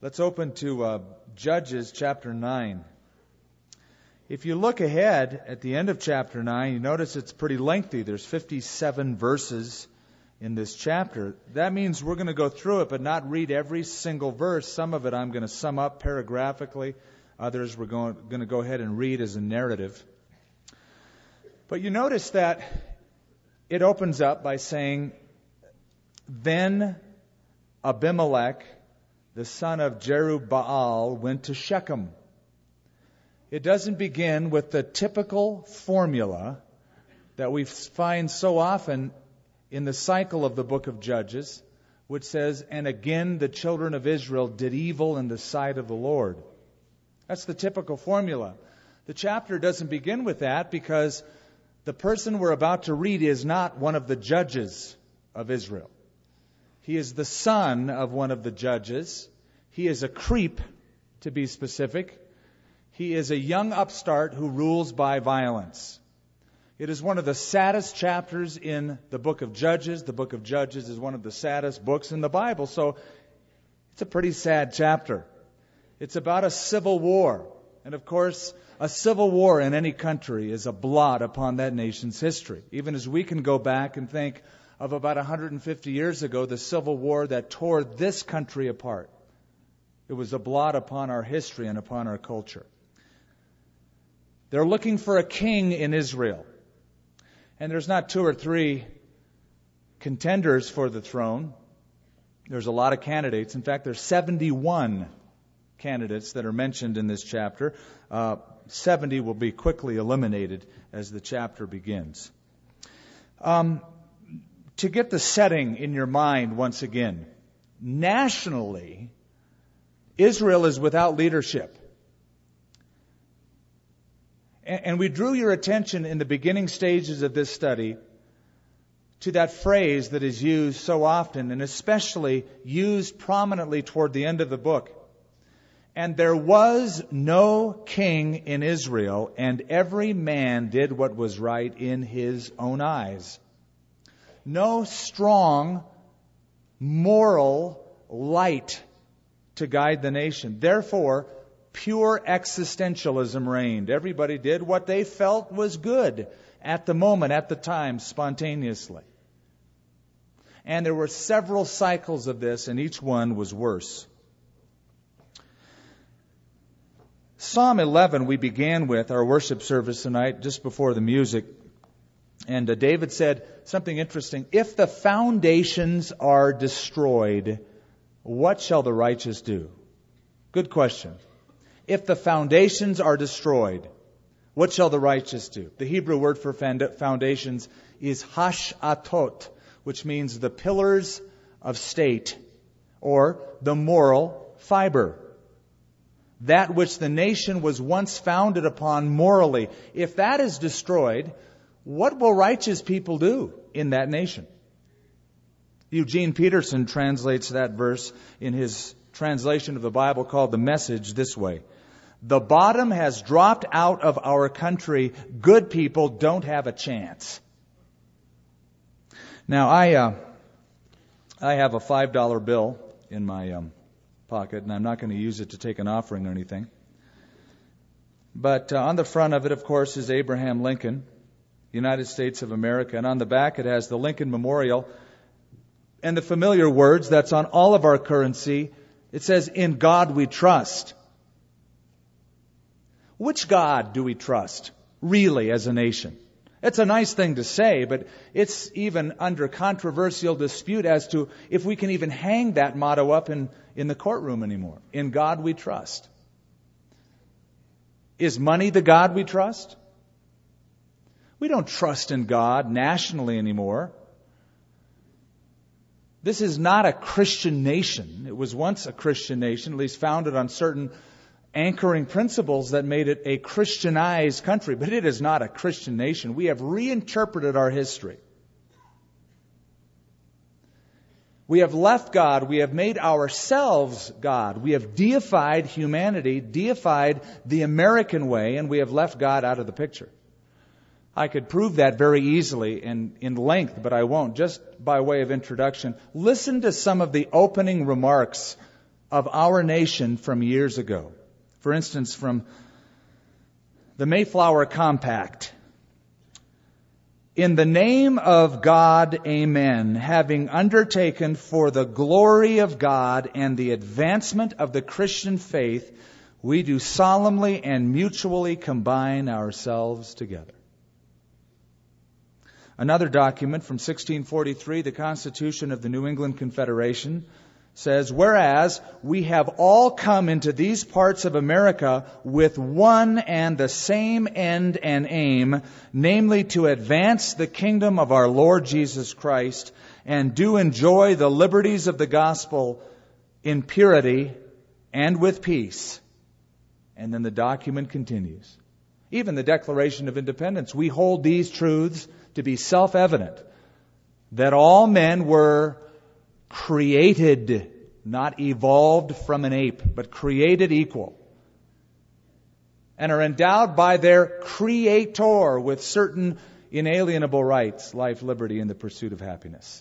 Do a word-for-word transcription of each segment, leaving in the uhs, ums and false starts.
Let's open to uh, Judges chapter nine. If you look ahead at the end of chapter nine, you notice it's pretty lengthy. There's fifty-seven verses in this chapter. That means we're going to go through it, but not read every single verse. Some of it I'm going to sum up paragraphically. Others we're going, going to go ahead and read as a narrative. But you notice that it opens up by saying, Then Abimelech, the son of Jerubbaal, went to Shechem. It doesn't begin with the typical formula that we find so often in the cycle of the book of Judges, which says, and again the children of Israel did evil in the sight of the Lord. That's the typical formula. The chapter doesn't begin with that because the person we're about to read is not one of the judges of Israel. He is the son of one of the judges. He is a creep, to be specific. He is a young upstart who rules by violence. It is one of the saddest chapters in the book of Judges. The book of Judges is one of the saddest books in the Bible, so it's a pretty sad chapter. It's about a civil war. And of course, a civil war in any country is a blot upon that nation's history. Even as we can go back and think of about one hundred fifty years ago, the civil war that tore this country apart. It was a blot upon our history and upon our culture. They're looking for a king in Israel. And there's not two or three contenders for the throne. There's a lot of candidates. In fact, there's seventy-one candidates that are mentioned in this chapter. Uh, seventy will be quickly eliminated as the chapter begins. Um, to get the setting in your mind once again, nationally, Israel is without leadership. And we drew your attention in the beginning stages of this study to that phrase that is used so often, and especially used prominently toward the end of the book. And there was no king in Israel, and every man did what was right in his own eyes. No strong moral light to guide the nation. Therefore, pure existentialism reigned. Everybody did what they felt was good at the moment, at the time, spontaneously. And there were several cycles of this, and each one was worse. Psalm eleven we began with our worship service tonight, just before the music. And uh, David said something interesting. If the foundations are destroyed, what shall the righteous do? Good question. If the foundations are destroyed, what shall the righteous do? The Hebrew word for foundations is hashatot, which means the pillars of state, or the moral fiber. That which the nation was once founded upon morally. If that is destroyed, what will righteous people do in that nation? Eugene Peterson translates that verse in his translation of the Bible called The Message this way. The bottom has dropped out of our country. Good people don't have a chance. Now, I uh, I have a five dollar bill in my um, pocket, and I'm not going to use it to take an offering or anything. But uh, on the front of it, of course, is Abraham Lincoln, United States of America. And on the back, it has the Lincoln Memorial and the familiar words that's on all of our currency. It says, "In God we trust." Which God do we trust, really, as a nation? It's a nice thing to say, but it's even under controversial dispute as to if we can even hang that motto up in, in the courtroom anymore. In God we trust. Is money the God we trust? We don't trust in God nationally anymore. This is not a Christian nation. It was once a Christian nation, at least founded on certain anchoring principles that made it a Christianized country, but it is not a Christian nation. We have reinterpreted our history. We have left God. We have made ourselves God. We have deified humanity, deified the American way, and we have left God out of the picture. I could prove that very easily and in length, but I won't. Just by way of introduction, listen to some of the opening remarks of our nation from years ago. For instance, from the Mayflower Compact. In the name of God, amen, having undertaken for the glory of God and the advancement of the Christian faith, we do solemnly and mutually combine ourselves together. Another document from sixteen forty-three, the Constitution of the New England Confederation, says, whereas we have all come into these parts of America with one and the same end and aim, namely to advance the kingdom of our Lord Jesus Christ and do enjoy the liberties of the gospel in purity and with peace. And then the document continues. Even the Declaration of Independence, we hold these truths to be self-evident, that all men were created, not evolved from an ape, but created equal, and are endowed by their Creator with certain inalienable rights, life, liberty, and the pursuit of happiness.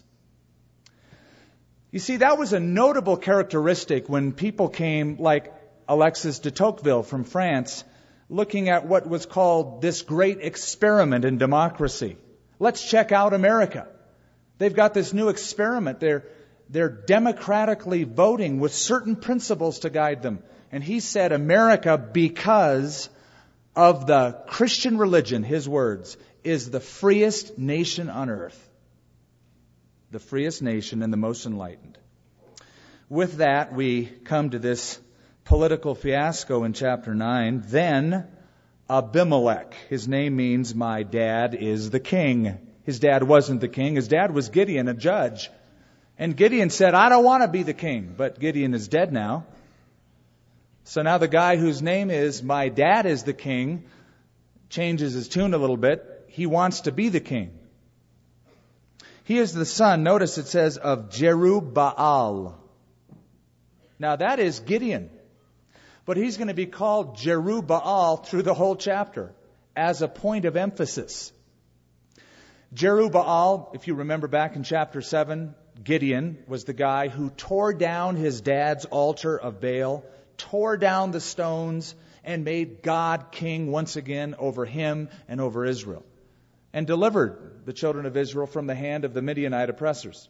You see, that was a notable characteristic when people came like Alexis de Tocqueville from France, looking at what was called this great experiment in democracy. Let's check out America. They've got this new experiment. They're, they're democratically voting with certain principles to guide them. And he said, America, because of the Christian religion, his words, is the freest nation on earth. The freest nation and the most enlightened. With that, we come to this political fiasco in chapter nine. Then Abimelech, his name means my dad is the king. His dad wasn't the king. His dad was Gideon, a judge. And Gideon said, I don't want to be the king. But Gideon is dead now. So now the guy whose name is my dad is the king changes his tune a little bit. He wants to be the king. He is the son, notice it says, of Jerubbaal. Now that is Gideon. But he's going to be called Jerubbaal through the whole chapter as a point of emphasis. Jerubbaal, if you remember back in chapter seven, Gideon was the guy who tore down his dad's altar of Baal, tore down the stones, and made God king once again over him and over Israel, and delivered the children of Israel from the hand of the Midianite oppressors.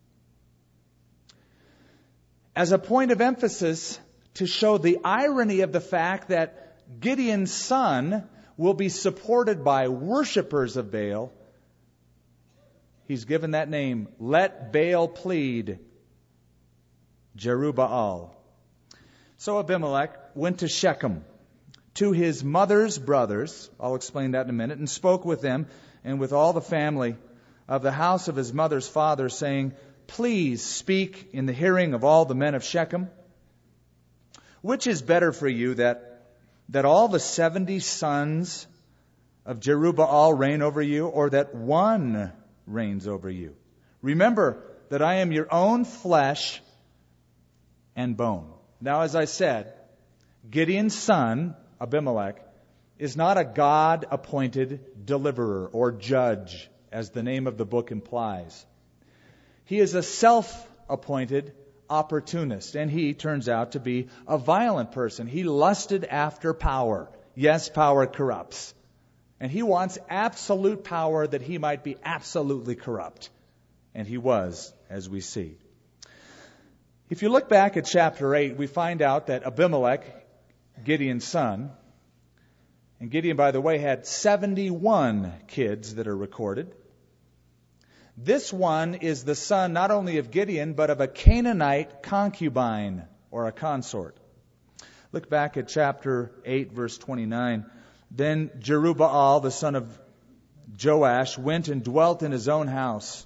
As a point of emphasis, to show the irony of the fact that Gideon's son will be supported by worshipers of Baal, he's given that name, let Baal plead, Jerubbaal. So Abimelech went to Shechem, to his mother's brothers, I'll explain that in a minute, and spoke with them and with all the family of the house of his mother's father, saying, please speak in the hearing of all the men of Shechem. Which is better for you, that that all the seventy sons of Jerubbaal reign over you, or that one reigns over you? Remember that I am your own flesh and bone. Now, as I said, Gideon's son, Abimelech, is not a God-appointed deliverer or judge, as the name of the book implies. He is a self-appointed opportunist, and he turns out to be a violent person. He lusted after power. Yes, power corrupts. And he wants absolute power that he might be absolutely corrupt. And he was, as we see. If you look back at chapter eight, we find out that Abimelech, Gideon's son, and Gideon, by the way, had seventy-one kids that are recorded. This one is the son not only of Gideon, but of a Canaanite concubine or a consort. Look back at chapter eight, verse twenty-nine. Then Jerubbaal, the son of Joash, went and dwelt in his own house.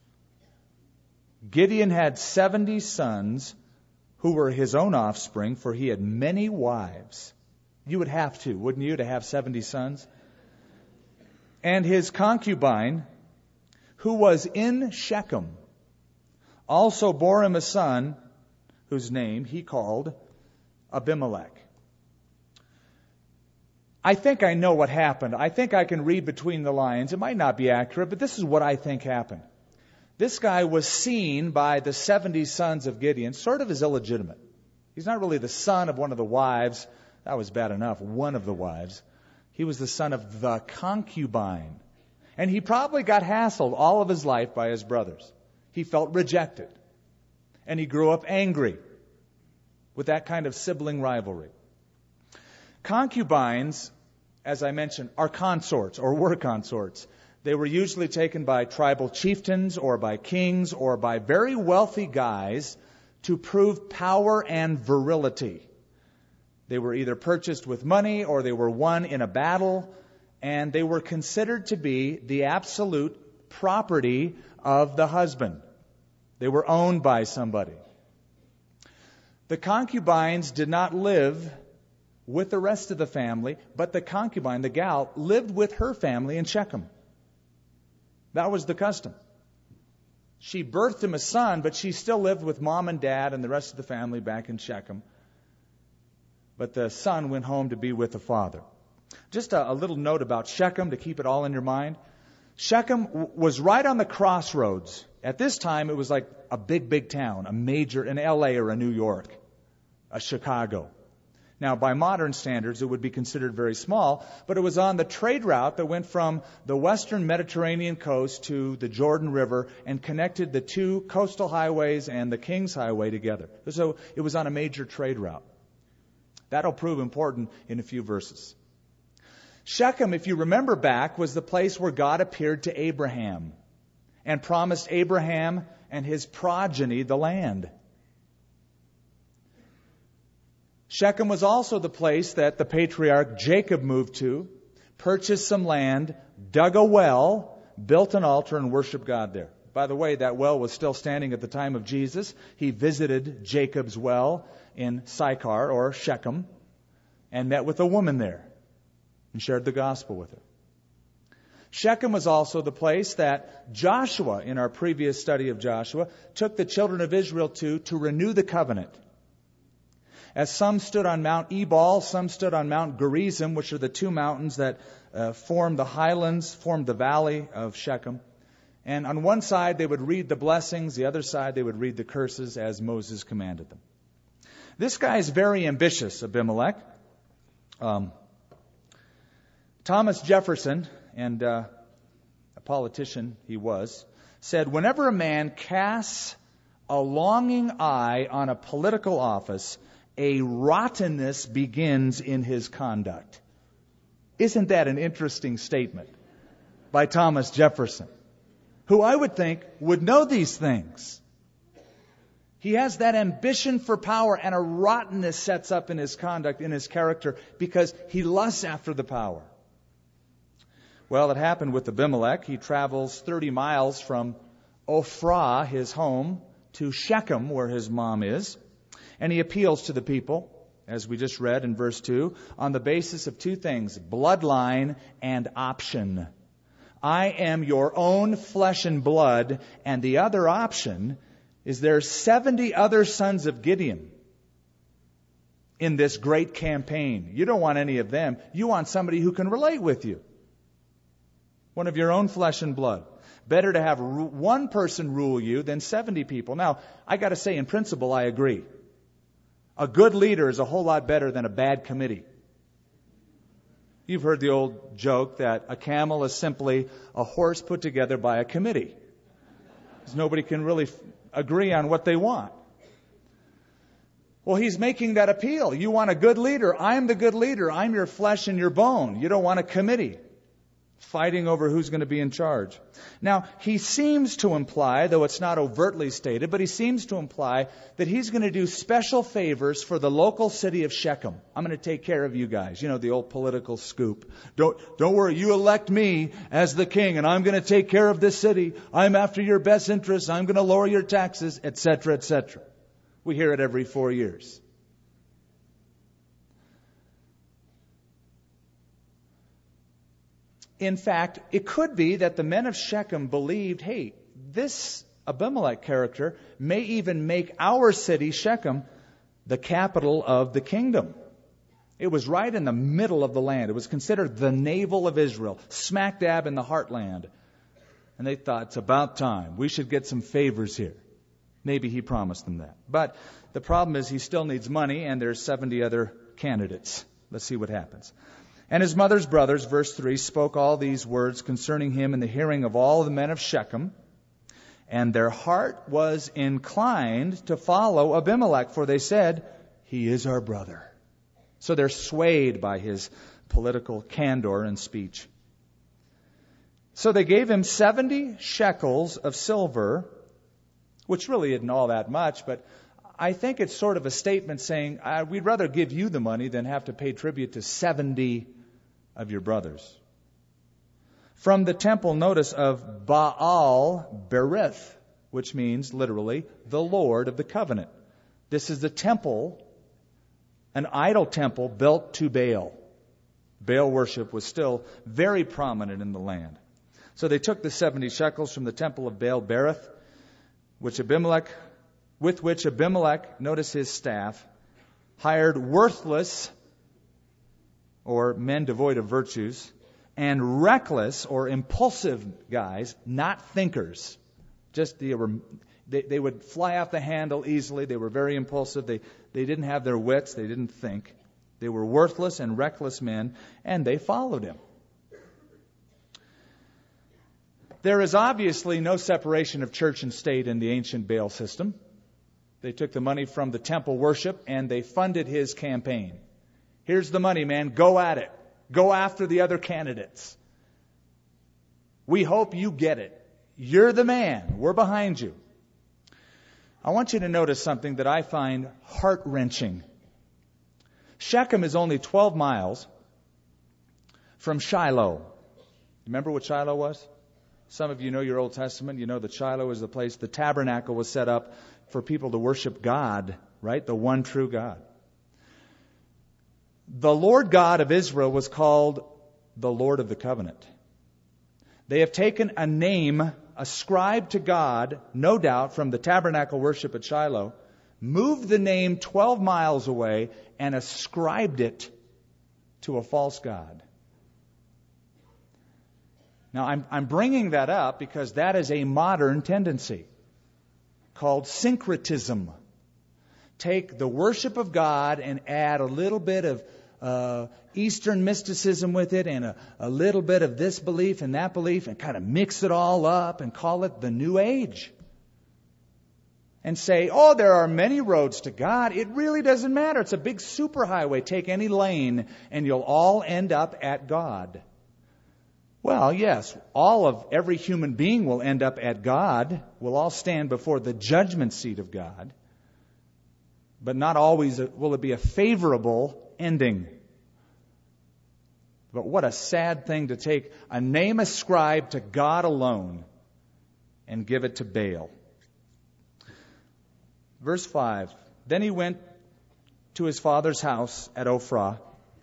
Gideon had seventy sons who were his own offspring, for he had many wives. You would have to, wouldn't you, to have seventy sons? And his concubine, who was in Shechem, also bore him a son, whose name he called Abimelech. I think I know what happened. I think I can read between the lines. It might not be accurate, but this is what I think happened. This guy was seen by the seventy sons of Gideon sort of as illegitimate. He's not really the son of one of the wives. That was bad enough, one of the wives. He was the son of the concubine. And he probably got hassled all of his life by his brothers. He felt rejected. And he grew up angry with that kind of sibling rivalry. Concubines, as I mentioned, are consorts or were consorts. They were usually taken by tribal chieftains or by kings or by very wealthy guys to prove power and virility. They were either purchased with money or they were won in a battle, and they were considered to be the absolute property of the husband. They were owned by somebody. The concubines did not live with the rest of the family, but the concubine, the gal, lived with her family in Shechem. That was the custom. She birthed him a son, but she still lived with mom and dad and the rest of the family back in Shechem. But the son went home to be with the father. Just a, a little note about Shechem to keep it all in your mind. Shechem w- was right on the crossroads. At this time, it was like a big, big town, a major, an L A or a New York, a Chicago. Now, by modern standards, it would be considered very small, but it was on the trade route that went from the western Mediterranean coast to the Jordan River and connected the two coastal highways and the King's Highway together. So it was on a major trade route. That'll prove important in a few verses. Shechem, if you remember back, was the place where God appeared to Abraham and promised Abraham and his progeny the land. Shechem was also the place that the patriarch Jacob moved to, purchased some land, dug a well, built an altar, and worshiped God there. By the way, that well was still standing at the time of Jesus. He visited Jacob's well in Sychar, or Shechem, and met with a woman there and shared the gospel with her. Shechem was also the place that Joshua, in our previous study of Joshua, took the children of Israel to to renew the covenant. As some stood on Mount Ebal, some stood on Mount Gerizim, which are the two mountains that uh, form the highlands, form the valley of Shechem. And on one side they would read the blessings, the other side they would read the curses as Moses commanded them. This guy is very ambitious, Abimelech. Um, Thomas Jefferson, and uh, a politician he was, said, whenever a man casts a longing eye on a political office, a rottenness begins in his conduct. Isn't that an interesting statement by Thomas Jefferson, who I would think would know these things? He has that ambition for power, and a rottenness sets up in his conduct, in his character, because he lusts after the power. Well, it happened with Abimelech. He travels thirty miles from Ophrah, his home, to Shechem, where his mom is. And he appeals to the people, as we just read in verse two, on the basis of two things, bloodline and option. I am your own flesh and blood, and the other option is there's seventy other sons of Gideon in this great campaign. You don't want any of them. You want somebody who can relate with you. One of your own flesh and blood. Better to have one person rule you than seventy people. Now, I got to say, in principle, I agree. A good leader is a whole lot better than a bad committee. You've heard the old joke that a camel is simply a horse put together by a committee. Because nobody can really f- agree on what they want. Well, he's making that appeal. You want a good leader. I'm the good leader. I'm your flesh and your bone. You don't want a committee fighting over who's going to be in charge. Now, he seems to imply, though it's not overtly stated, but he seems to imply that he's going to do special favors for the local city of Shechem. I'm going to take care of you guys. You know, the old political scoop. Don't, don't worry, you elect me as the king, and I'm going to take care of this city. I'm after your best interests. I'm going to lower your taxes, et cetera, et cetera. We hear it every four years. In fact, it could be that the men of Shechem believed, hey, this Abimelech character may even make our city, Shechem, the capital of the kingdom. It was right in the middle of the land. It was considered the navel of Israel, smack dab in the heartland. And they thought, it's about time. We should get some favors here. Maybe he promised them that. But the problem is he still needs money, and there's seventy other candidates. Let's see what happens. And his mother's brothers, verse three, spoke all these words concerning him in the hearing of all the men of Shechem. And their heart was inclined to follow Abimelech, for they said, he is our brother. So they're swayed by his political candor and speech. So they gave him seventy shekels of silver, which really isn't all that much, but I think it's sort of a statement saying, uh, we'd rather give you the money than have to pay tribute to seventy of your brothers. From the temple, notice, of Baal Berith, which means literally the Lord of the covenant. This is the temple, an idol temple built to Baal. Baal worship was still very prominent in the land. So they took the seventy shekels from the temple of Baal Berith, which Abimelech, with which Abimelech, notice his staff, hired worthless, or men devoid of virtues, and reckless or impulsive guys, not thinkers. Just they were, they, they would fly off the handle easily. They were very impulsive. They they didn't have their wits. They didn't think. They were worthless and reckless men, and they followed him. There is obviously no separation of church and state in the ancient Baal system. They took the money from the temple worship and they funded his campaign. Here's the money, man. Go at it. Go after the other candidates. We hope you get it. You're the man. We're behind you. I want you to notice something that I find heart-wrenching. Shechem is only twelve miles from Shiloh. Remember what Shiloh was? Some of you know your Old Testament. You know that Shiloh is the place the tabernacle was set up for people to worship God, right? The one true God. The Lord God of Israel was called the Lord of the Covenant. They have taken a name ascribed to God, no doubt, from the tabernacle worship at Shiloh, moved the name twelve miles away, and ascribed it to a false god. Now, I'm, I'm bringing that up because that is a modern tendency called syncretism. Take the worship of God and add a little bit of uh, Eastern mysticism with it and a, a little bit of this belief and that belief and kind of mix it all up and call it the New Age. And say, oh, there are many roads to God. It really doesn't matter. It's a big superhighway. Take any lane and you'll all end up at God. Well, yes, all of every human being will end up at God. We'll all stand before the judgment seat of God. But not always will it be a favorable ending. But what a sad thing to take a name ascribed to God alone and give it to Baal. Verse five, then he went to his father's house at Ophrah,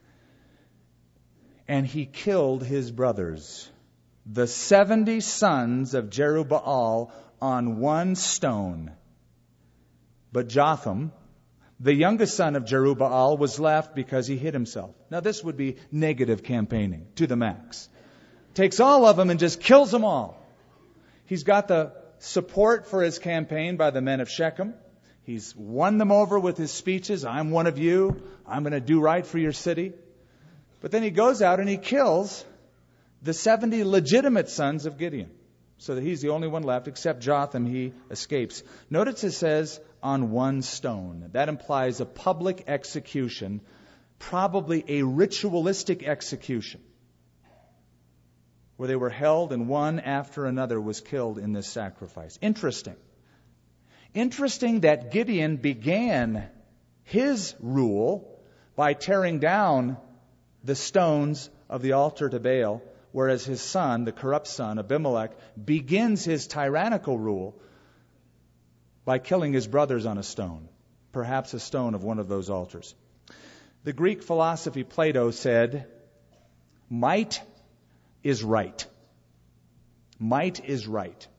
and he killed his brothers, the seventy sons of Jerubbaal, on one stone. But Jotham, the youngest son of Jerubbaal, was left because he hid himself. Now this would be negative campaigning to the max. Takes all of them and just kills them all. He's got the support for his campaign by the men of Shechem. He's won them over with his speeches. I'm one of you. I'm going to do right for your city. But then he goes out and he kills the seventy legitimate sons of Gideon. So that he's the only one left, except Jotham, he escapes. Notice it says, on one stone. That implies a public execution, probably a ritualistic execution, where they were held and one after another was killed in this sacrifice. Interesting. Interesting that Gideon began his rule by tearing down the stones of the altar to Baal, whereas his son, the corrupt son, Abimelech, begins his tyrannical rule by killing his brothers on a stone, perhaps a stone of one of those altars. The Greek philosophy Plato said, might is right. Might is right.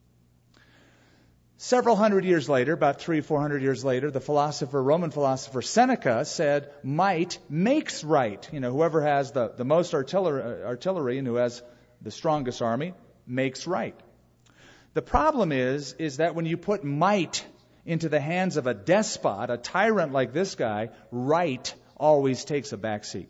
Several hundred years later, about three, four hundred years later, the philosopher, Roman philosopher Seneca said, might makes right. You know, whoever has the, the most artillery, artillery and who has the strongest army makes right. The problem is, is that when you put might into the hands of a despot, a tyrant like this guy, right always takes a back seat.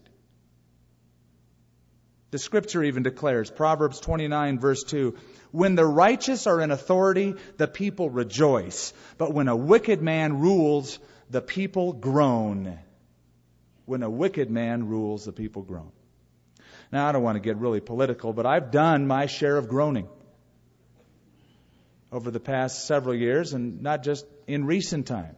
The Scripture even declares, Proverbs twenty-nine, verse two, when the righteous are in authority, the people rejoice. But when a wicked man rules, the people groan. When a wicked man rules, the people groan. Now, I don't want to get really political, but I've done my share of groaning over the past several years, and not just in recent time.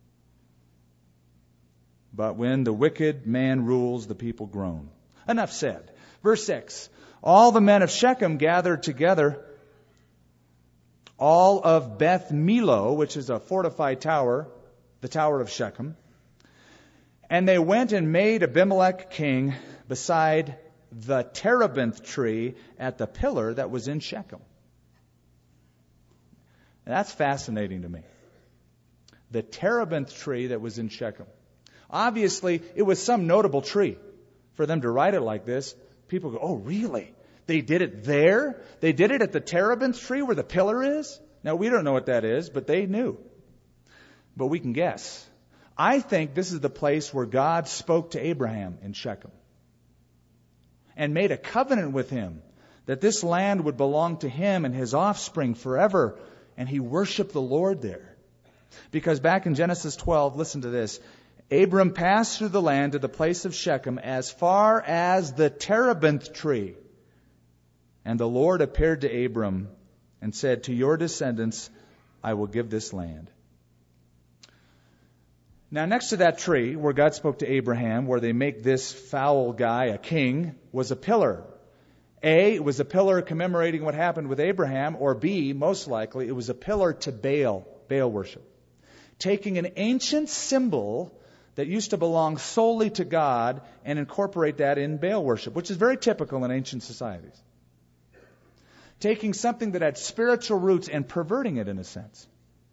But when the wicked man rules, the people groan. Enough said. Verse six, all the men of Shechem gathered together, all of Beth Millo, which is a fortified tower, the tower of Shechem, and they went and made Abimelech king beside the terebinth tree at the pillar that was in Shechem. And that's fascinating to me. The terebinth tree that was in Shechem. Obviously, it was some notable tree. For them to write it like this, people go, oh, really? They did it there? They did it at the terebinth tree where the pillar is? Now, we don't know what that is, but they knew. But we can guess. I think this is the place where God spoke to Abraham in Shechem and made a covenant with him that this land would belong to him and his offspring forever. And he worshiped the Lord there. Because back in Genesis twelve, listen to this. Abram passed through the land to the place of Shechem as far as the terebinth tree. And the Lord appeared to Abram and said, to your descendants I will give this land. Now, next to that tree where God spoke to Abraham, where they make this foul guy a king, was a pillar. A, it was a pillar commemorating what happened with Abraham, or B, most likely, it was a pillar to Baal, Baal worship. Taking an ancient symbol that used to belong solely to God and incorporate that in Baal worship, which is very typical in ancient societies. Taking something that had spiritual roots and perverting it in a sense.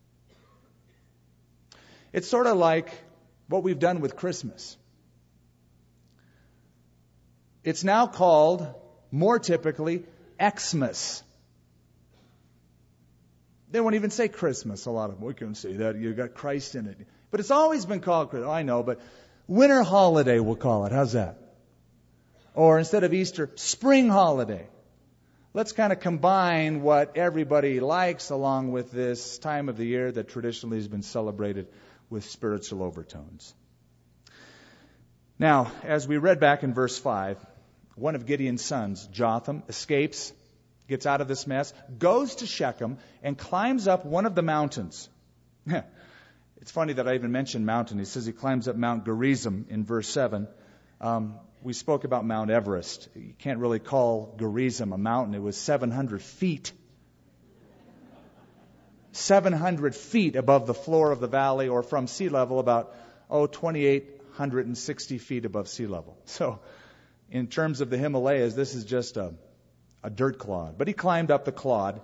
It's sort of like what we've done with Christmas. It's now called, more typically, Xmas. They won't even say Christmas, a lot of them. We can say that. You've got Christ in it. But it's always been called Christmas. I know, but winter holiday we'll call it. How's that? Or instead of Easter, spring holiday. Let's kind of combine what everybody likes along with this time of the year that traditionally has been celebrated with spiritual overtones. Now, as we read back in verse five, one of Gideon's sons, Jotham, escapes, gets out of this mess, goes to Shechem, and climbs up one of the mountains. It's funny that I even mentioned mountain. He says he climbs up Mount Gerizim in verse seven. Um, we spoke about Mount Everest. You can't really call Gerizim a mountain. It was seven hundred feet. seven hundred feet above the floor of the valley, or from sea level about, oh, two thousand eight hundred sixty feet above sea level. So in terms of the Himalayas, this is just a, a dirt clod. But he climbed up the clod.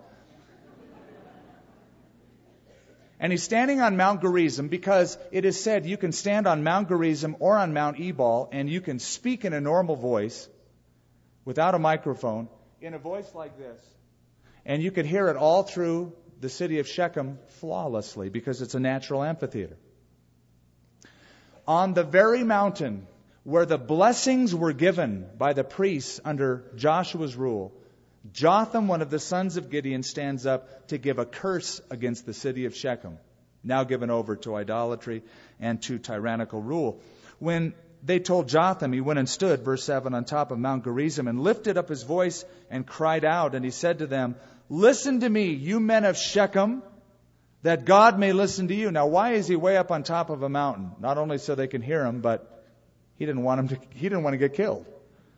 And he's standing on Mount Gerizim because it is said you can stand on Mount Gerizim or on Mount Ebal and you can speak in a normal voice without a microphone in a voice like this. And you could hear it all through the city of Shechem flawlessly because it's a natural amphitheater. On the very mountain where the blessings were given by the priests under Joshua's rule, Jotham, one of the sons of Gideon, stands up to give a curse against the city of Shechem, now given over to idolatry and to tyrannical rule. When they told Jotham, he went and stood, verse seven, on top of Mount Gerizim and lifted up his voice and cried out. And he said to them, listen to me, you men of Shechem, that God may listen to you. Now, why is he way up on top of a mountain? Not only so they can hear him, but he didn't want him to, he didn't want to get killed.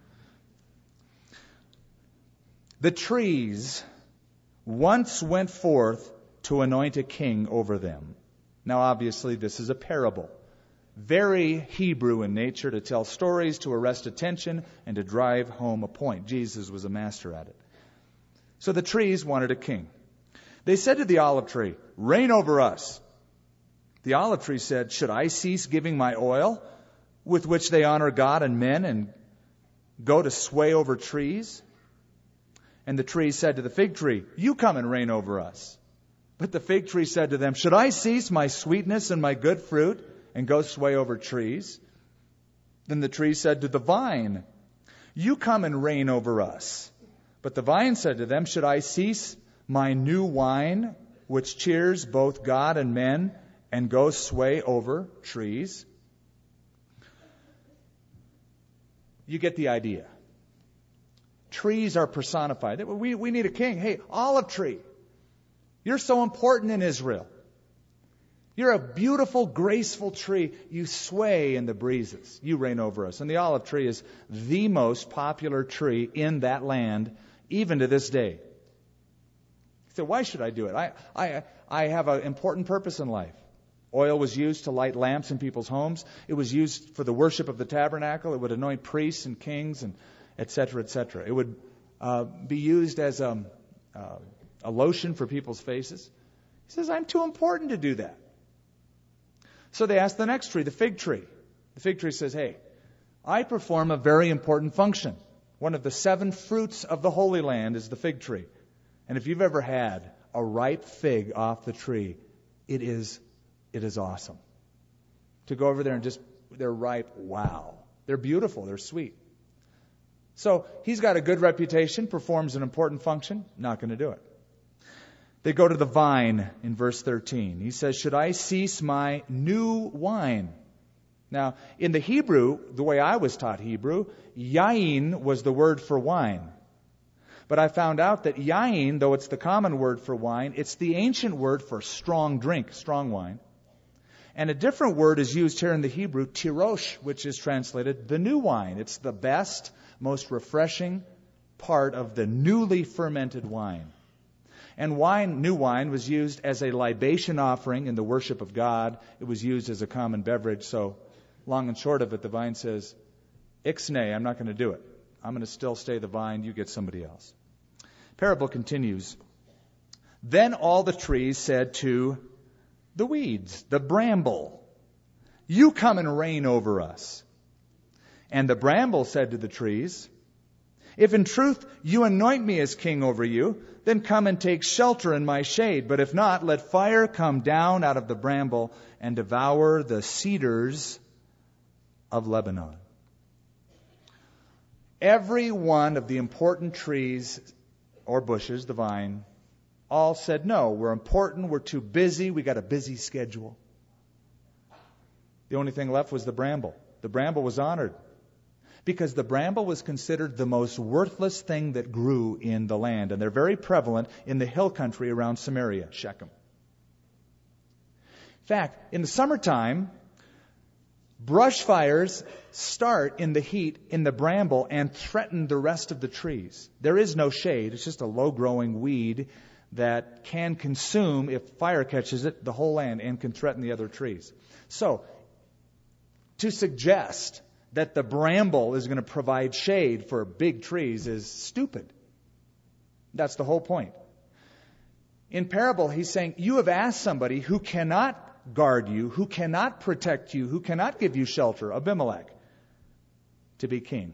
The trees once went forth to anoint a king over them. Now, obviously, this is a parable. Very Hebrew in nature, to tell stories, to arrest attention, and to drive home a point. Jesus was a master at it. So the trees wanted a king. They said to the olive tree, reign over us. The olive tree said, should I cease giving my oil, with which they honor God and men, and go to sway over trees? And the trees said to the fig tree, "You come and reign over us." But the fig tree said to them, "Should I cease my sweetness and my good fruit and go sway over trees?" Then the tree said to the vine, "You come and reign over us." But the vine said to them, "Should I cease my new wine, which cheers both God and men, and go sway over trees?" You get the idea. Trees are personified. We, we need a king. Hey, olive tree, you're so important in Israel. You're a beautiful, graceful tree. You sway in the breezes. You reign over us. And the olive tree is the most popular tree in that land, even to this day. So why should I do it? I, I, I have an important purpose in life. Oil was used to light lamps in people's homes. It was used for the worship of the tabernacle. It would anoint priests and kings, and et cetera, et cetera. It would uh, be used as a, uh, a lotion for people's faces. He says, I'm too important to do that. So they asked the next tree, the fig tree. The fig tree says, hey, I perform a very important function. One of the seven fruits of the Holy Land is the fig tree. And if you've ever had a ripe fig off the tree, it is it is awesome. To go over there and just, they're ripe, wow. They're beautiful, they're sweet. So he's got a good reputation, performs an important function, not going to do it. They go to the vine in verse thirteen. He says, should I cease my new wine? Now, in the Hebrew, the way I was taught Hebrew, yain was the word for wine. But I found out that yain, though it's the common word for wine, it's the ancient word for strong drink, strong wine. And a different word is used here in the Hebrew, tirosh, which is translated the new wine. It's the best, most refreshing part of the newly fermented wine. And wine, new wine, was used as a libation offering in the worship of God. It was used as a common beverage. So, long and short of it, the vine says, ixnay, I'm not going to do it. I'm going to still stay the vine. You get somebody else. Parable continues. Then all the trees said to the weeds, the bramble, you come and reign over us. And the bramble said to the trees, if in truth you anoint me as king over you, then come and take shelter in my shade. But if not, let fire come down out of the bramble and devour the cedars of Lebanon. Every one of the important trees or bushes, the vine, all said, no, we're important, we're too busy, we got a busy schedule. The only thing left was the bramble. The bramble was honored because the bramble was considered the most worthless thing that grew in the land. And they're very prevalent in the hill country around Samaria, Shechem. In fact, in the summertime, brush fires start in the heat in the bramble and threaten the rest of the trees. There is no shade. It's just a low-growing weed that can consume, if fire catches it, the whole land and can threaten the other trees. So, to suggest that the bramble is going to provide shade for big trees is stupid. That's the whole point. In parable, he's saying, you have asked somebody who cannot guard you, who cannot protect you, who cannot give you shelter, Abimelech, to be king.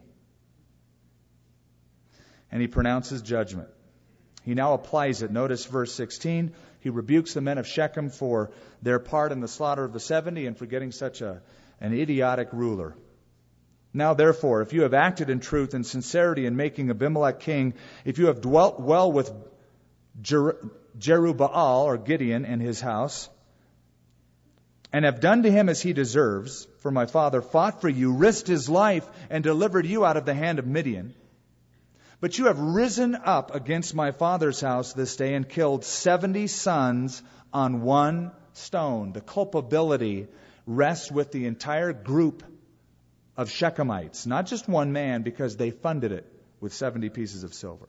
And he pronounces judgment. He now applies it. Notice verse sixteen. He rebukes the men of Shechem for their part in the slaughter of the seventy and for getting such a, an idiotic ruler. Now therefore, if you have acted in truth and sincerity in making Abimelech king, if you have dwelt well with Jer- Jerubbaal or Gideon and his house, and have done to him as he deserves, for my father fought for you, risked his life, and delivered you out of the hand of Midian. But you have risen up against my father's house this day and killed seventy sons on one stone. The culpability rests with the entire group of Shechemites, not just one man, because they funded it with seventy pieces of silver.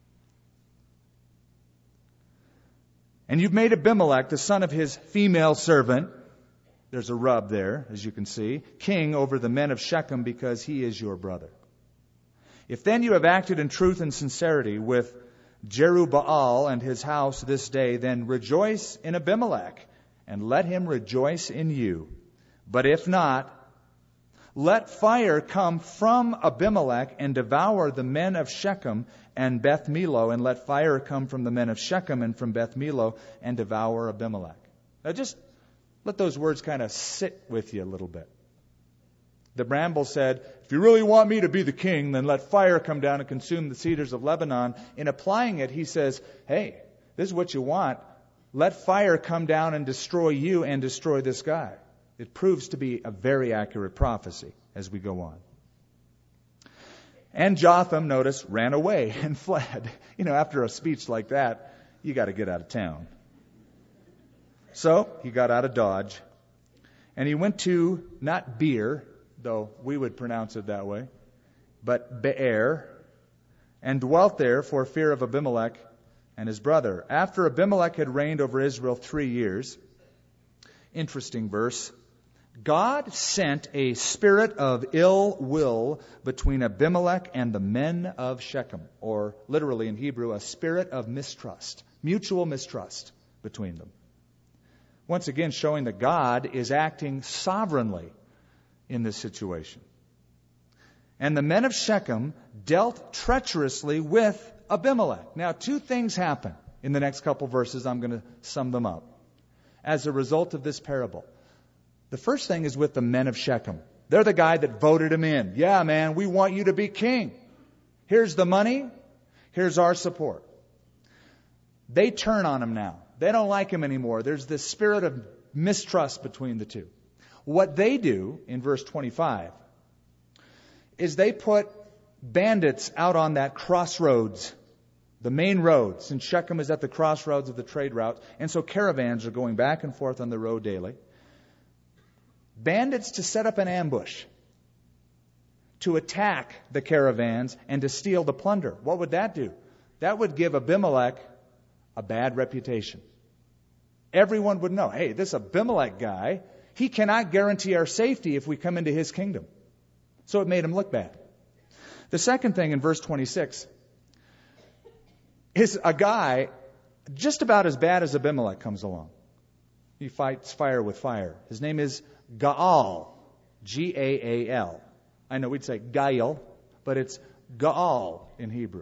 And you've made Abimelech, the son of his female servant, there's a rub there, as you can see, king over the men of Shechem because he is your brother. If then you have acted in truth and sincerity with Jerubbaal and his house this day, then rejoice in Abimelech and let him rejoice in you. But if not, let fire come from Abimelech and devour the men of Shechem and Beth Millo, and let fire come from the men of Shechem and from Beth Millo and devour Abimelech. Now just let those words kind of sit with you a little bit. The bramble said, if you really want me to be the king, then let fire come down and consume the cedars of Lebanon. In applying it, he says, hey, this is what you want. Let fire come down and destroy you and destroy this guy. It proves to be a very accurate prophecy as we go on. And Jotham, notice, ran away and fled. You know, after a speech like that, you got to get out of town. So he got out of Dodge, and he went to, not Beer, though we would pronounce it that way, but Beer, and dwelt there for fear of Abimelech and his brother. After Abimelech had reigned over Israel three years, interesting verse, God sent a spirit of ill will between Abimelech and the men of Shechem, or literally in Hebrew, a spirit of mistrust, mutual mistrust between them. Once again, showing that God is acting sovereignly in this situation. And the men of Shechem dealt treacherously with Abimelech. Now, two things happen in the next couple verses. I'm going to sum them up as a result of this parable. The first thing is with the men of Shechem. They're the guy that voted him in. Yeah, man, we want you to be king. Here's the money. Here's our support. They turn on him now. They don't like him anymore. There's this spirit of mistrust between the two. What they do in verse twenty-five is they put bandits out on that crossroads, the main road, since Shechem is at the crossroads of the trade route, and so caravans are going back and forth on the road daily. Bandits to set up an ambush, to attack the caravans and to steal the plunder. What would that do? That would give Abimelech a bad reputation. Everyone would know, hey, this Abimelech guy, he cannot guarantee our safety if we come into his kingdom. So it made him look bad. The second thing in verse twenty-six is a guy just about as bad as Abimelech comes along. He fights fire with fire. His name is Gaal, G A A L. I know we'd say Gaal, but it's Gaal in Hebrew.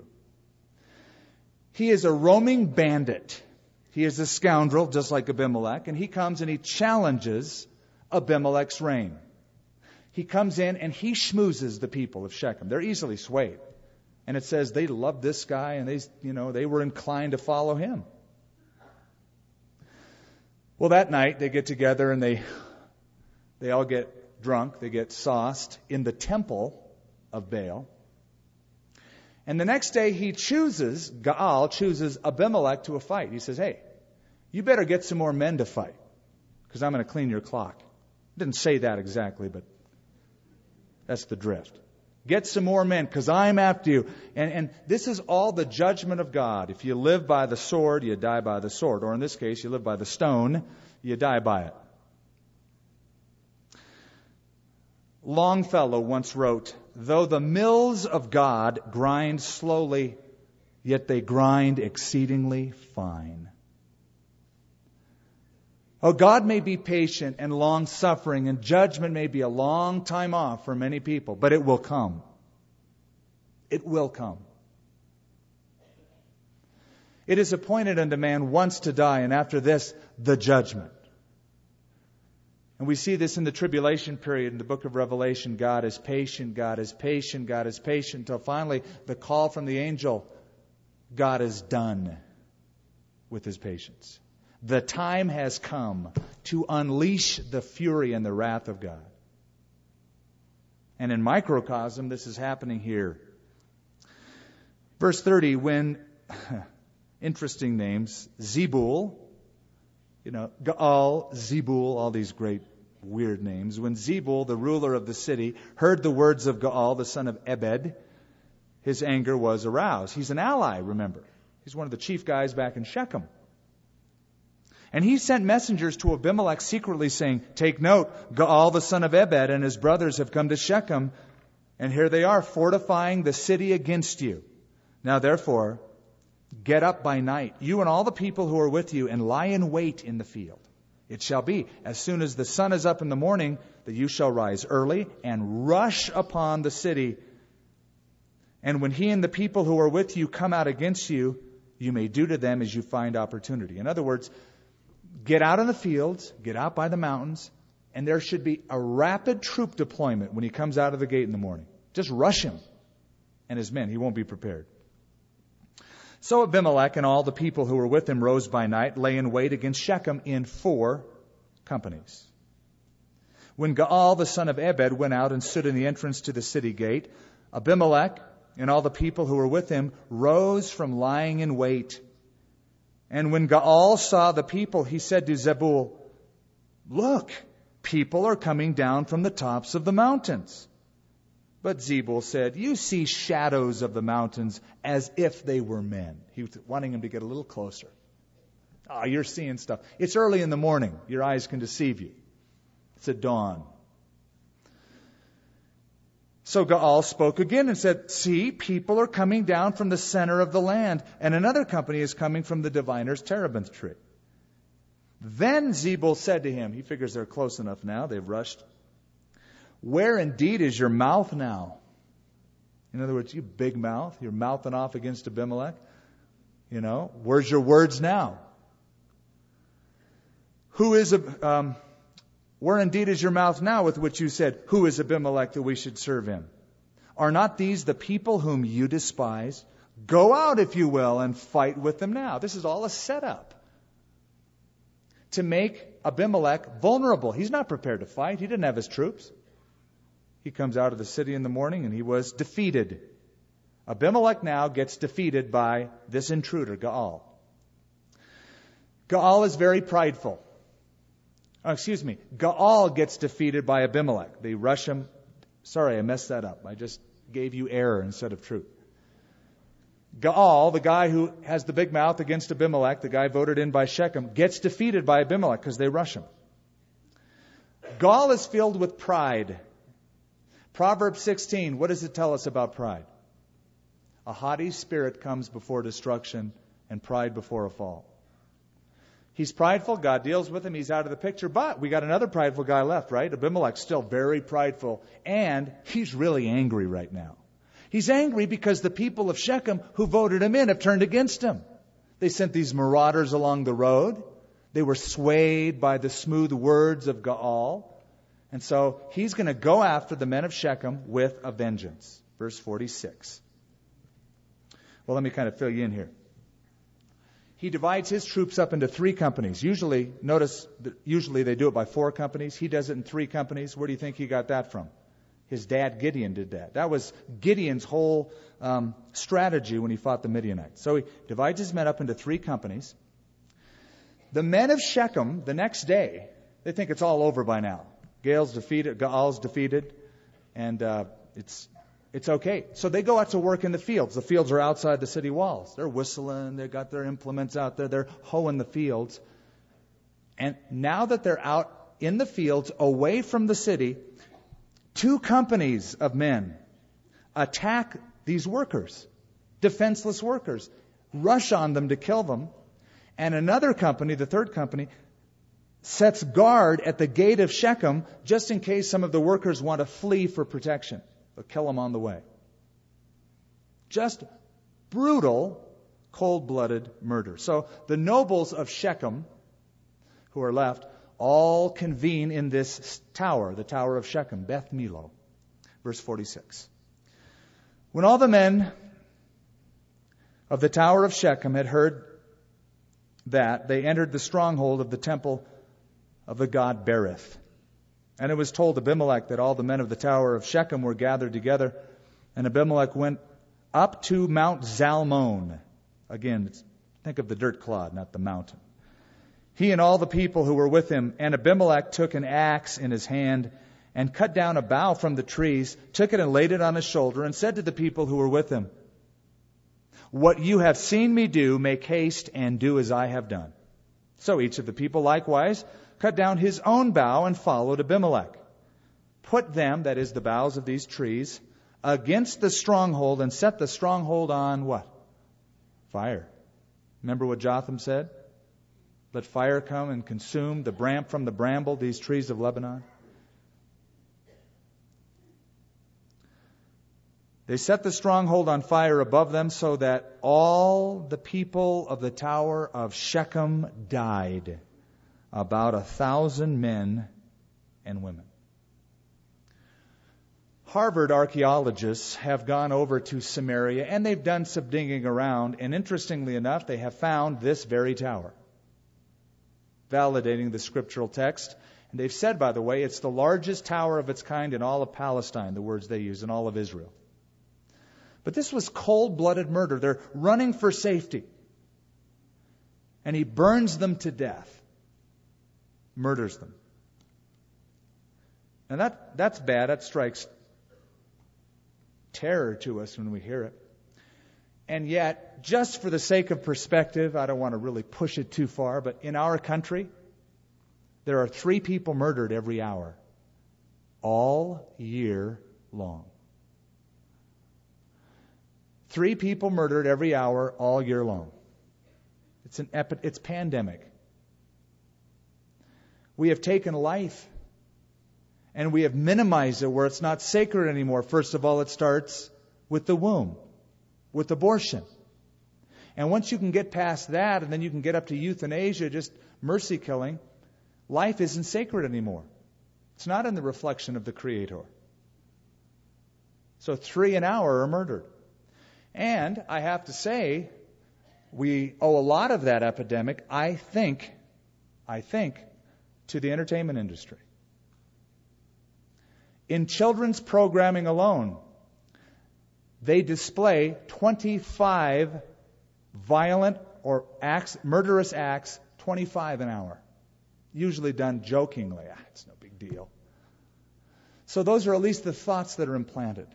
He is a roaming bandit. He is a scoundrel, just like Abimelech, and he comes and he challenges Abimelech's reign. He comes in and he schmoozes the people of Shechem. They're easily swayed. And it says they loved this guy and they, you know, they were inclined to follow him. Well, that night they get together and they they all get drunk. They get sauced in the temple of Baal. And the next day he chooses, Gaal chooses Abimelech to a fight. He says, hey, you better get some more men to fight because I'm going to clean your clock. Didn't say that exactly, but that's the drift. Get some more men because I'm after you. And, and this is all the judgment of God. If you live by the sword, you die by the sword. Or in this case, you live by the stone, you die by it. Longfellow once wrote, though the mills of God grind slowly, yet they grind exceedingly fine. Oh, God may be patient and long-suffering, and judgment may be a long time off for many people, but it will come. It will come. It is appointed unto man once to die, and after this, the judgment. And we see this in the tribulation period in the book of Revelation. God is patient, God is patient, God is patient, until finally the call from the angel, God is done with his patience. The time has come to unleash the fury and the wrath of God. And in microcosm, this is happening here. Verse thirty, when, interesting names, Zebul, you know, Gaal, Zebul, all these great weird names. When Zebul, the ruler of the city, heard the words of Gaal, the son of Ebed, his anger was aroused. He's an ally, remember. He's one of the chief guys back in Shechem. And he sent messengers to Abimelech secretly saying, take note, Gaal, the son of Ebed, and his brothers have come to Shechem, and here they are, fortifying the city against you. Now therefore, get up by night, you and all the people who are with you, and lie in wait in the field. It shall be, as soon as the sun is up in the morning, that you shall rise early and rush upon the city. And when he and the people who are with you come out against you, you may do to them as you find opportunity. In other words, get out in the fields, get out by the mountains, and there should be a rapid troop deployment when he comes out of the gate in the morning. Just rush him and his men. He won't be prepared. So Abimelech and all the people who were with him rose by night, lay in wait against Shechem in four companies. When Gaal the son of Ebed went out and stood in the entrance to the city gate, Abimelech and all the people who were with him rose from lying in wait. And when Gaal saw the people, he said to Zebul, "Look, people are coming down from the tops of the mountains." But Zebul said, "You see shadows of the mountains as if they were men." He was wanting him to get a little closer. Oh, you're seeing stuff. It's early in the morning. Your eyes can deceive you. It's at dawn. So Gaal spoke again and said, "See, people are coming down from the center of the land, and another company is coming from the diviner's terebinth tree." Then Zebul said to him, he figures they're close enough now, they've rushed, "Where indeed is your mouth now?" In other words, you big mouth, you're mouthing off against Abimelech. You know, where's your words now? Who is, um, where indeed is your mouth now with which you said, "Who is Abimelech that we should serve him?" Are not these the people whom you despise? Go out, if you will, and fight with them now. This is all a setup to make Abimelech vulnerable. He's not prepared to fight. He didn't have his troops. He comes out of the city in the morning and he was defeated. Abimelech now gets defeated by this intruder, Gaal. Gaal is very prideful. Oh, excuse me. Gaal gets defeated by Abimelech. They rush him. Sorry, I messed that up. I just gave you error instead of truth. Gaal, the guy who has the big mouth against Abimelech, the guy voted in by Shechem, gets defeated by Abimelech because they rush him. Gaal is filled with pride. Proverbs sixteen, what does it tell us about pride? A haughty spirit comes before destruction, and pride before a fall. He's prideful. God deals with him. He's out of the picture. But we got another prideful guy left, right? Abimelech's still very prideful. And he's really angry right now. He's angry because the people of Shechem who voted him in have turned against him. They sent these marauders along the road. They were swayed by the smooth words of Gaal. And so he's going to go after the men of Shechem with a vengeance. Verse forty-six. Well, let me kind of fill you in here. He divides his troops up into three companies. Usually, notice, that usually they do it by four companies. He does it in three companies. Where do you think he got that from? His dad Gideon did that. That was Gideon's whole um, strategy when he fought the Midianites. So he divides his men up into three companies. The men of Shechem, the next day, they think it's all over by now. Gaal's defeated, Gaal's defeated, and uh, it's it's okay. So they go out to work in the fields. The fields are outside the city walls. They're whistling. They've got their implements out there. They're hoeing the fields. And now that they're out in the fields, away from the city, two companies of men attack these workers, defenseless workers, rush on them to kill them. And another company, the third company, sets guard at the gate of Shechem just in case some of the workers want to flee for protection. They'll kill them on the way. Just brutal, cold-blooded murder. So the nobles of Shechem, who are left, all convene in this tower, the Tower of Shechem, Beth Millo. Verse forty-six. When all the men of the Tower of Shechem had heard that, they entered the stronghold of the temple of the god Berith. And it was told Abimelech that all the men of the Tower of Shechem were gathered together. And Abimelech went up to Mount Zalmon. Again, think of the dirt clod, not the mountain. He and all the people who were with him. And Abimelech took an axe in his hand and cut down a bough from the trees, took it and laid it on his shoulder, and said to the people who were with him, "What you have seen me do, make haste and do as I have done." So each of the people likewise cut down his own bough and followed Abimelech. Put them, that is the boughs of these trees, against the stronghold and set the stronghold on what? Fire. Remember what Jotham said? Let fire come and consume the bram from the bramble, these trees of Lebanon. They set the stronghold on fire above them so that all the people of the tower of Shechem died, about a thousand men and women. Harvard archaeologists have gone over to Samaria and they've done some digging around, and interestingly enough, they have found this very tower, validating the scriptural text. And they've said, by the way, it's the largest tower of its kind in all of Palestine, the words they use, in all of Israel. But this was cold-blooded murder. They're running for safety. And he burns them to death. Murders them. Now that, that's bad. That strikes terror to us when we hear it. And yet, just for the sake of perspective, I don't want to really push it too far, but in our country, there are three people murdered every hour, all year long. Three people murdered every hour, all year long. It's an epi- it's pandemic. We have taken life and we have minimized it where it's not sacred anymore. First of all, it starts with the womb, with abortion. And once you can get past that, and then you can get up to euthanasia, just mercy killing, life isn't sacred anymore. It's not in the reflection of the Creator. So three an hour are murdered. And I have to say, we owe a lot of that epidemic, I think, I think, to the entertainment industry. In children's programming alone, they display twenty-five violent or acts, murderous acts, twenty-five an hour. Usually done jokingly. Ah, it's no big deal. So those are at least the thoughts that are implanted.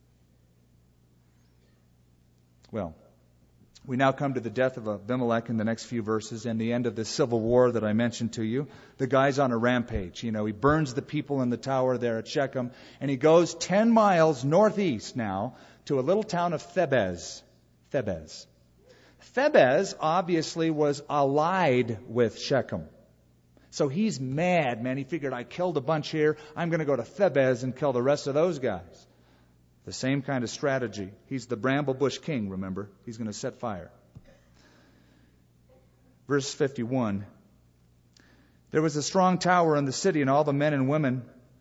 Well, we now come to the death of Abimelech in the next few verses and the end of the civil war that I mentioned to you. The guy's on a rampage. You know, he burns the people in the tower there at Shechem, and he goes ten miles northeast now to a little town of Thebez. Thebez. Thebez obviously was allied with Shechem. So he's mad, man. He figured, I killed a bunch here. I'm going to go to Thebez and kill the rest of those guys. The same kind of strategy. He's the bramble bush king, remember? He's going to set fire. Verse fifty-one. There was a strong tower in the city, and all the men and women,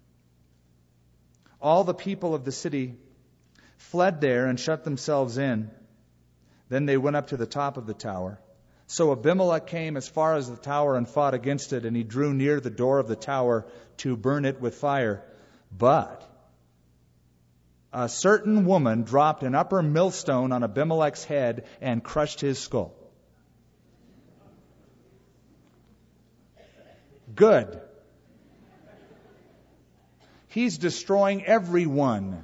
all the people of the city fled there and shut themselves in. Then they went up to the top of the tower. So Abimelech came as far as the tower and fought against it, and he drew near the door of the tower to burn it with fire. But a certain woman dropped an upper millstone on Abimelech's head and crushed his skull. Good. He's destroying everyone.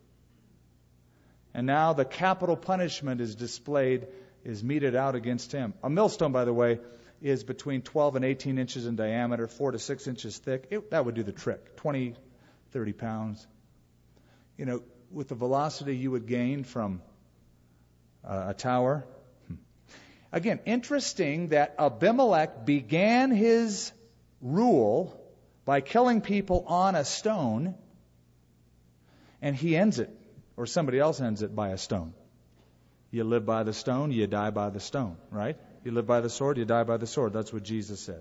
And now the capital punishment is displayed, is meted out against him. A millstone, by the way, is between twelve and eighteen inches in diameter, four to six inches thick. It, that would do the trick. twenty, thirty pounds. You know, with the velocity you would gain from uh, a tower. Again, interesting that Abimelech began his rule by killing people on a stone, and he ends it, or somebody else ends it by a stone. You live by the stone, you die by the stone, right? You live by the sword, you die by the sword. That's what Jesus said.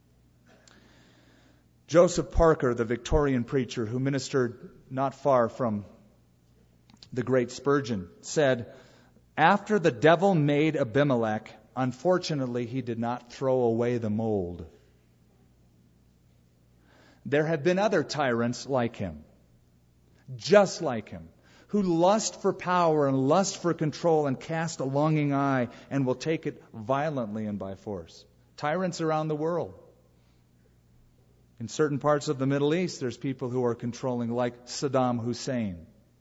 Joseph Parker, the Victorian preacher who ministered not far from the great Spurgeon, said, after the devil made Abimelech, unfortunately, he did not throw away the mold. There have been other tyrants like him, just like him, who lust for power and lust for control and cast a longing eye and will take it violently and by force. Tyrants around the world. In certain parts of the Middle East, there's people who are controlling, like Saddam Hussein,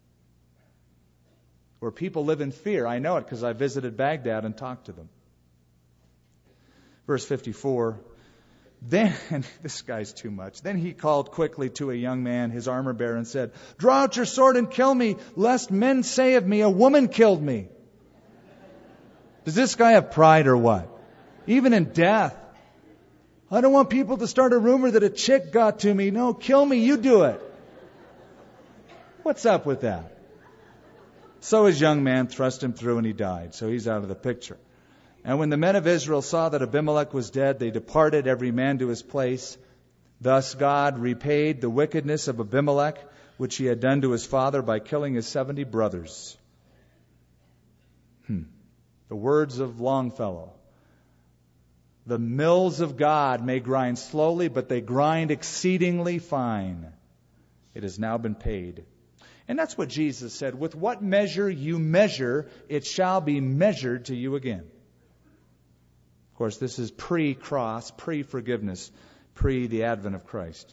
where people live in fear. I know it because I visited Baghdad and talked to them. Verse fifty-four. Then, this guy's too much. Then he called quickly to a young man, his armor bearer, and said, draw out your sword and kill me, lest men say of me, a woman killed me. Does this guy have pride or what? Even in death. I don't want people to start a rumor that a chick got to me. No, kill me, you do it. What's up with that? So his young man thrust him through and he died. So he's out of the picture. And when the men of Israel saw that Abimelech was dead, they departed every man to his place. Thus God repaid the wickedness of Abimelech, which he had done to his father by killing his seventy brothers. Hmm. The words of Longfellow. The mills of God may grind slowly, but they grind exceedingly fine. It has now been paid. And that's what Jesus said. With what measure you measure, it shall be measured to you again. Of course, this is pre-cross, pre-forgiveness, pre the advent of Christ.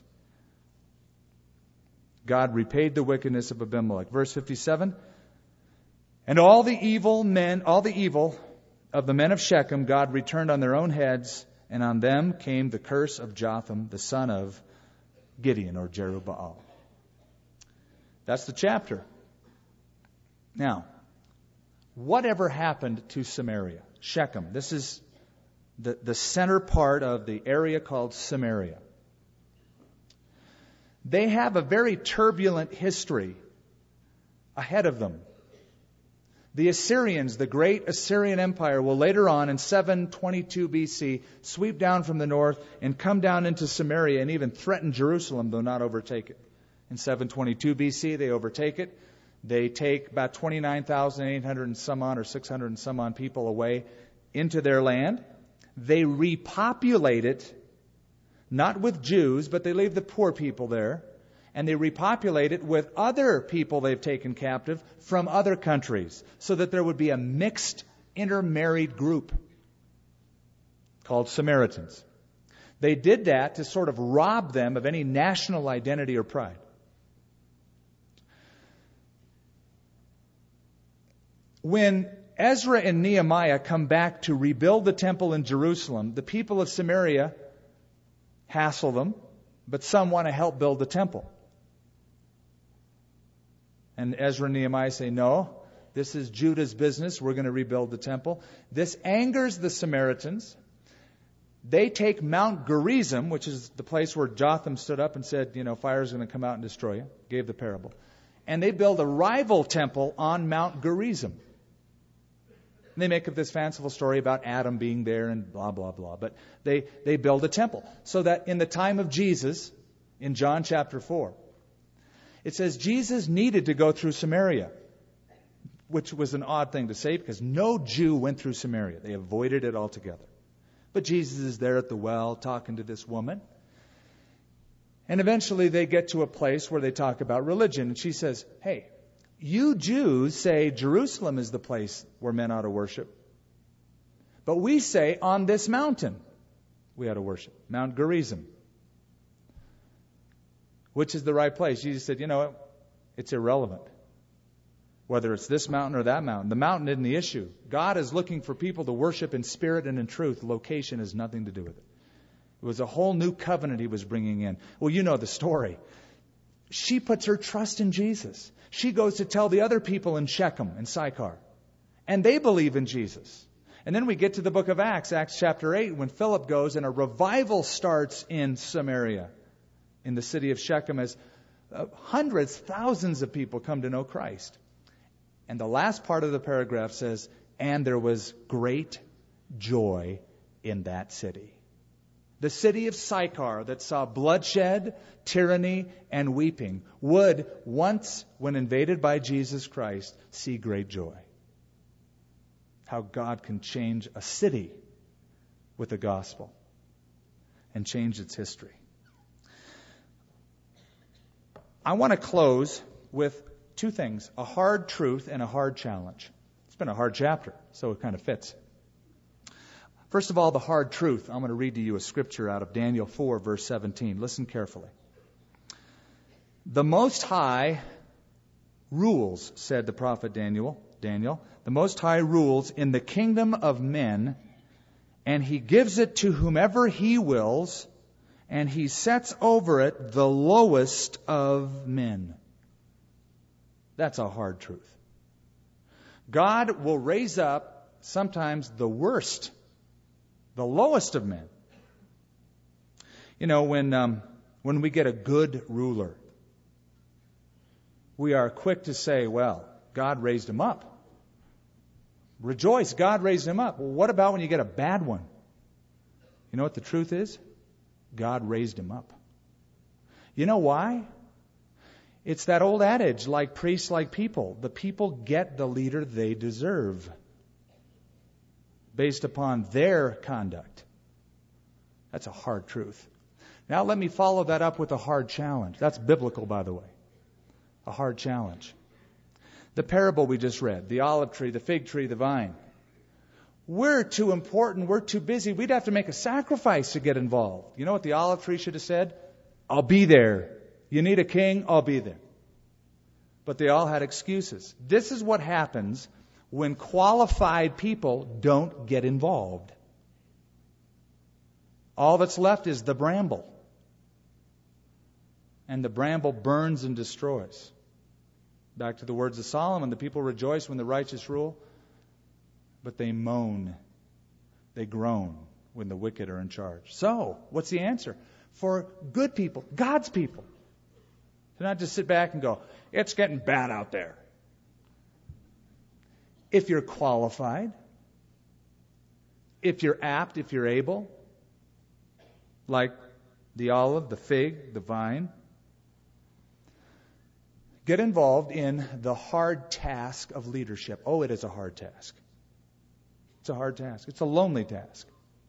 God repaid the wickedness of Abimelech. Verse fifty-seven. And all the evil men, all the evil of the men of Shechem, God returned on their own heads, and on them came the curse of Jotham, the son of Gideon, or Jerubbaal. That's the chapter. Now, whatever happened to Samaria? Shechem. This is the, the center part of the area called Samaria. They have a very turbulent history ahead of them. The Assyrians, the great Assyrian Empire, will later on in seven twenty-two B C sweep down from the north and come down into Samaria and even threaten Jerusalem, though not overtake it. In seven twenty-two B C, they overtake it. They take about twenty-nine thousand eight hundred and some on, or six hundred and some on people away into their land. They repopulate it, not with Jews, but they leave the poor people there. And they repopulate it with other people they've taken captive from other countries, so that there would be a mixed, intermarried group called Samaritans. They did that to sort of rob them of any national identity or pride. When Ezra and Nehemiah come back to rebuild the temple in Jerusalem, the people of Samaria hassle them, but some want to help build the temple. And Ezra and Nehemiah say, no, this is Judah's business. We're going to rebuild the temple. This angers the Samaritans. They take Mount Gerizim, which is the place where Jotham stood up and said, you know, fire is going to come out and destroy you. Gave the parable. And they build a rival temple on Mount Gerizim. And they make up this fanciful story about Adam being there and blah, blah, blah. But they, they build a temple. So that in the time of Jesus, in John chapter four, it says Jesus needed to go through Samaria, which was an odd thing to say because no Jew went through Samaria. They avoided it altogether. But Jesus is there at the well talking to this woman. And eventually they get to a place where they talk about religion. And she says, hey, you Jews say Jerusalem is the place where men ought to worship. But we say on this mountain we ought to worship, Mount Gerizim. Which is the right place? Jesus said, you know what? It's irrelevant. Whether it's this mountain or that mountain. The mountain isn't the issue. God is looking for people to worship in spirit and in truth. Location has nothing to do with it. It was a whole new covenant he was bringing in. Well, you know the story. She puts her trust in Jesus. She goes to tell the other people in Shechem and Sychar. And they believe in Jesus. And then we get to the book of Acts, Acts chapter eight, when Philip goes and a revival starts in Samaria, in the city of Shechem, as uh, hundreds, thousands of people come to know Christ. And the last part of the paragraph says, and there was great joy in that city. The city of Sychar that saw bloodshed, tyranny, and weeping would once, when invaded by Jesus Christ, see great joy. How God can change a city with the gospel and change its history. I want to close with two things, a hard truth and a hard challenge. It's been a hard chapter, so it kind of fits. First of all, the hard truth. I'm going to read to you a scripture out of Daniel four, verse seventeen. Listen carefully. The Most High rules, said the prophet Daniel, Daniel, the Most High rules in the kingdom of men, and he gives it to whomever he wills, and he sets over it the lowest of men. That's a hard truth. God will raise up sometimes the worst, the lowest of men, You know, when um, when we get a good ruler, we are quick to say, well, God raised him up. Rejoice, God raised him up. Well, what about when you get a bad one? You know what the truth is? God raised him up. You know why? It's that old adage, like priests, like people. The people get the leader they deserve based upon their conduct. That's a hard truth. Now let me follow that up with a hard challenge. That's biblical, by the way. A hard challenge. The parable we just read, the olive tree, the fig tree, the vine. We're too important, we're too busy. We'd have to make a sacrifice to get involved. You know what the olive tree should have said? I'll be there. You need a king? I'll be there. But they all had excuses. This is what happens when qualified people don't get involved. All that's left is the bramble. And the bramble burns and destroys. Back to the words of Solomon, the people rejoice when the righteous rule, but they moan, they groan when the wicked are in charge. So, what's the answer? For good people, God's people, to not just sit back and go, it's getting bad out there. If you're qualified, if you're apt, if you're able, like the olive, the fig, the vine, get involved in the hard task of leadership. Oh, it is a hard task. It's a hard task. It's a lonely task.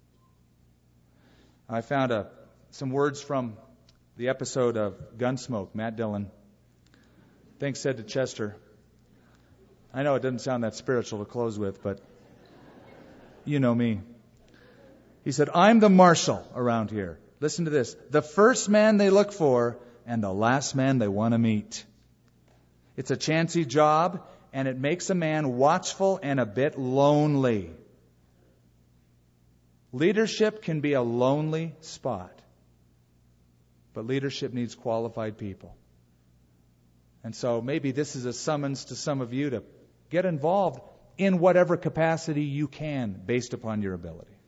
I found a, some words from the episode of Gunsmoke. Matt Dillon, I think, said to Chester, I know it doesn't sound that spiritual to close with, but you know me. He said, I'm the marshal around here. Listen to this. The first man they look for and the last man they want to meet. It's a chancy job, and it makes a man watchful and a bit lonely. Leadership can be a lonely spot, but leadership needs qualified people. And so maybe this is a summons to some of you to get involved in whatever capacity you can based upon your ability.